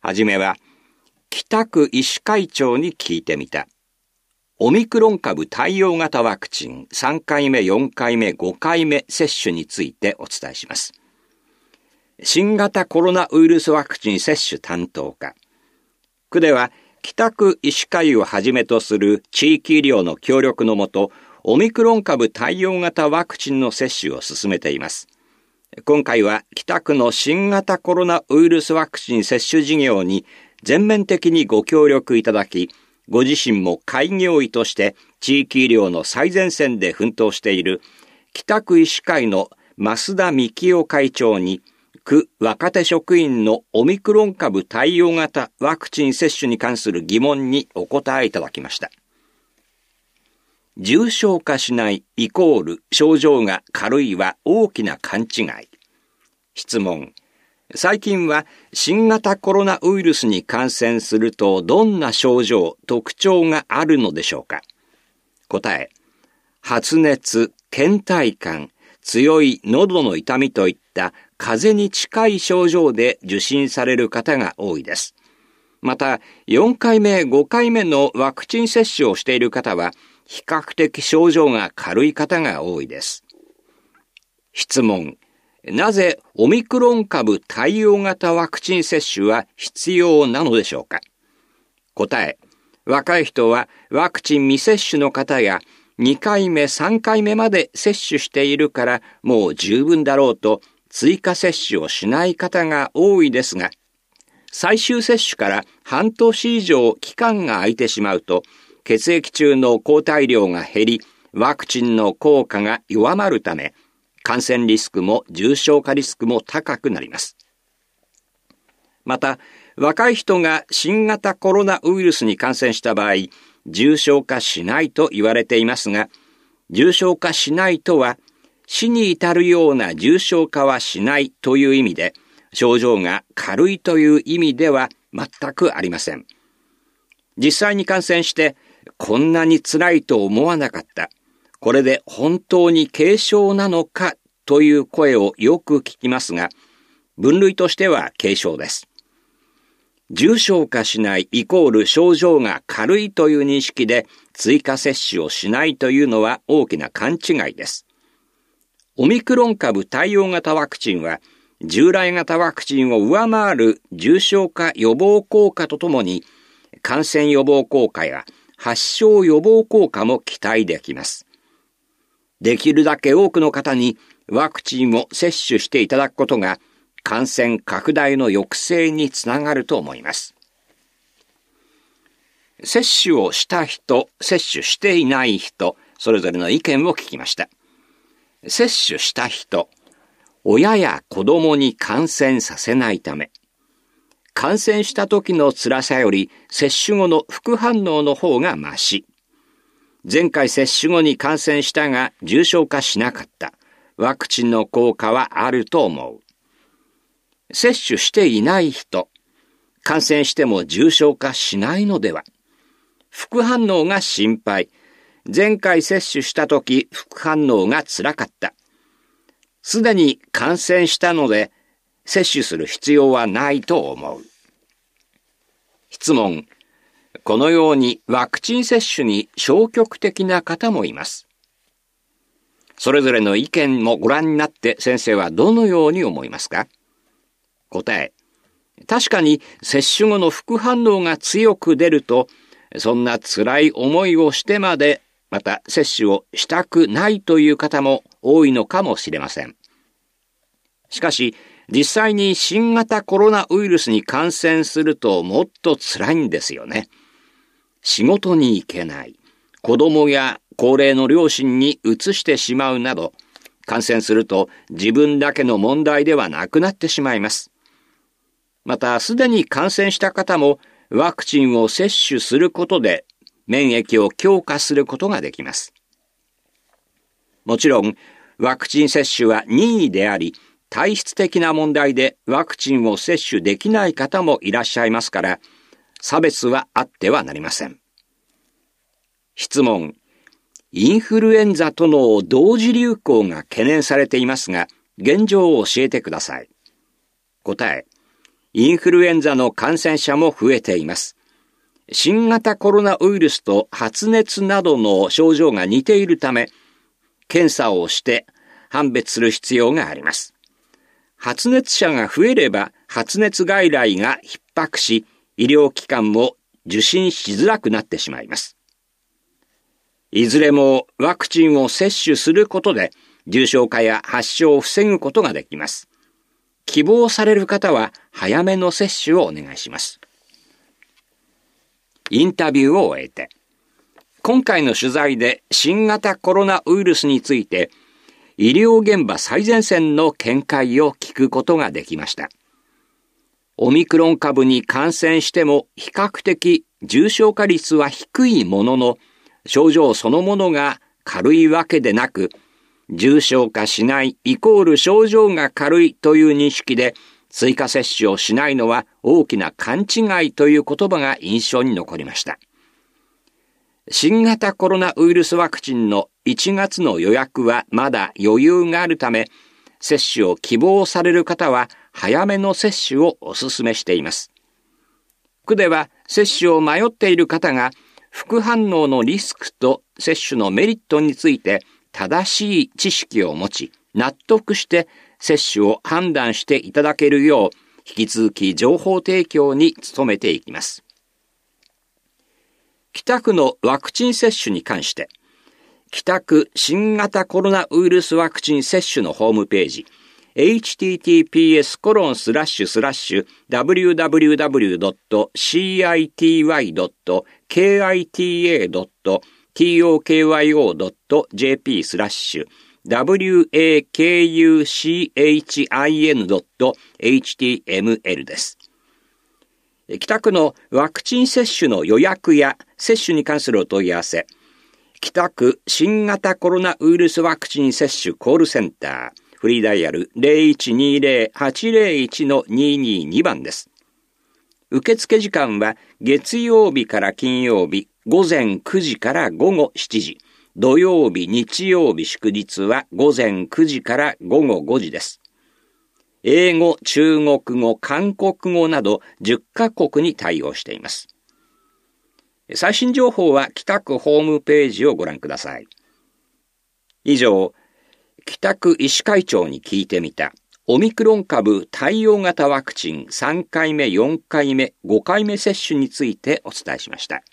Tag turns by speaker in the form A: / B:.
A: はじめは、北区医師会長に聞いてみた。オミクロン株対応型ワクチン3回目、4回目、5回目接種についてお伝えします。新型コロナウイルスワクチン接種担当課。区では、北区医師会をはじめとする地域医療の協力のもと、オミクロン株対応型ワクチンの接種を進めています。今回は北区の新型コロナウイルスワクチン接種事業に全面的にご協力いただき、ご自身も開業医として地域医療の最前線で奮闘している北区医師会の増田幹夫会長に、区若手職員のオミクロン株対応型ワクチン接種に関する疑問にお答えいただきました。重症化しないイコール症状が軽いは大きな勘違い。質問。最近は新型コロナウイルスに感染するとどんな症状、特徴があるのでしょうか。答え。発熱、倦怠感、強い喉の痛みといった風邪に近い症状で受診される方が多いです。また、4回目、5回目のワクチン接種をしている方は、比較的症状が軽い方が多いです。質問。なぜオミクロン株対応型ワクチン接種は必要なのでしょうか。答え。若い人はワクチン未接種の方や2回目、3回目まで接種しているからもう十分だろうと追加接種をしない方が多いですが、最終接種から半年以上期間が空いてしまうと、血液中の抗体量が減り、ワクチンの効果が弱まるため、感染リスクも重症化リスクも高くなります。また、若い人が新型コロナウイルスに感染した場合、重症化しないと言われていますが、重症化しないとは、死に至るような重症化はしないという意味で、症状が軽いという意味では全くありません。実際に感染して、こんなに辛いと思わなかった。これで本当に軽症なのかという声をよく聞きますが、分類としては軽症です。重症化しないイコール症状が軽いという認識で追加接種をしないというのは大きな勘違いです。オミクロン株対応型ワクチンは従来型ワクチンを上回る重症化予防効果とともに感染予防効果や発症予防効果も期待できます。できるだけ多くの方にワクチンを接種していただくことが感染拡大の抑制につながると思います。接種をした人、接種していない人、それぞれの意見を聞きました。接種した人、親や子供に感染させないため、感染した時の辛さより接種後の副反応の方がマシ。前回接種後に感染したが重症化しなかった。ワクチンの効果はあると思う。接種していない人、感染しても重症化しないのでは。副反応が心配。前回接種した時副反応が辛かった。すでに感染したので接種する必要はないと思う。質問。このようにワクチン接種に消極的な方もいます。それぞれの意見もご覧になって先生はどのように思いますか？答え。確かに接種後の副反応が強く出ると、そんな辛い思いをしてまで、また接種をしたくないという方も多いのかもしれません。しかし、実際に新型コロナウイルスに感染するともっと辛いんですよね。仕事に行けない、子供や高齢の両親に移してしまうなど、感染すると自分だけの問題ではなくなってしまいます。また、すでに感染した方もワクチンを接種することで免疫を強化することができます。もちろん、ワクチン接種は任意であり、体質的な問題でワクチンを接種できない方もいらっしゃいますから、差別はあってはなりません。質問。インフルエンザとの同時流行が懸念されていますが、現状を教えてください。答え。 インフルエンザの感染者も増えています。新型コロナウイルスと発熱などの症状が似ているため、検査をして判別する必要があります。発熱者が増えれば発熱外来が逼迫し、医療機関も受診しづらくなってしまいます。いずれもワクチンを接種することで重症化や発症を防ぐことができます。希望される方は早めの接種をお願いします。インタビューを終えて、今回の取材で新型コロナウイルスについて医療現場最前線の見解を聞くことができました。オミクロン株に感染しても比較的重症化率は低いものの、症状そのものが軽いわけでなく、重症化しないイコール症状が軽いという認識で追加接種をしないのは大きな勘違いという言葉が印象に残りました。新型コロナウイルスワクチンの1月の予約はまだ余裕があるため、接種を希望される方は早めの接種をお勧めしています。区では接種を迷っている方が副反応のリスクと接種のメリットについて正しい知識を持ち、納得して接種を判断していただけるよう、引き続き情報提供に努めていきます。北区のワクチン接種に関して、北区新型コロナウイルスワクチン接種のホームページ、https://www.cityy.tokyo.html です。北区のワクチン接種の予約や接種に関するお問い合わせ、北区新型コロナウイルスワクチン接種コールセンター、フリーダイヤル 0120-801-222 番です。受付時間は月曜日から金曜日午前9時から午後7時、土曜日、日曜日、祝日は午前9時から午後5時です。英語、中国語、韓国語など10カ国に対応しています。最新情報は北区ホームページをご覧ください。以上、北区医師会長に聞いてみたオミクロン株対応型ワクチン3回目、4回目、5回目接種についてお伝えしました。